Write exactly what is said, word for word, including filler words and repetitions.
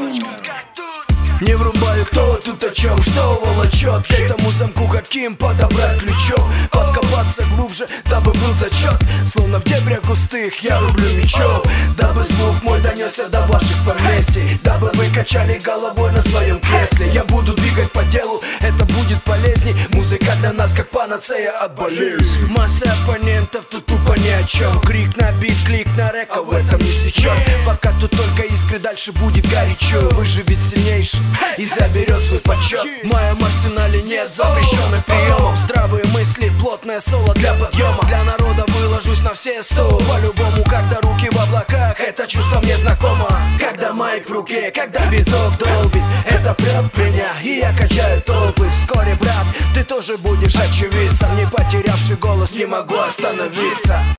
Не врубаю, кто тут о чем, что волочет к этому замку, каким подобрать ключом. Подкопаться глубже, дабы был зачет. Словно в дебрях густых я рублю мечом. Дабы звук мой донесся до ваших поместий, дабы вы качали головой на своем кресле. Я буду двигать по делу, это будет полезней. Музыка для нас как панацея от болезни. Масса оппонентов тут тупо ни о чем. Крик на бит, клик на рэк, а в этом не сечет. Пока тут только искры, дальше будет горячо. Выживет сильнейший и заберет свой почет. В моем арсенале нет запрещенных приемов. Здравые мысли, плотное соло для подъема. Для народа выложусь на все сто. По-любому, когда руки в облаках, это чувство мне знакомо. Когда майк в руке, когда биток долбит, это прет меня, и я качаю толпы. Вскоре, брат, ты тоже будешь очевидцем. Не потерявший голос, не могу остановиться.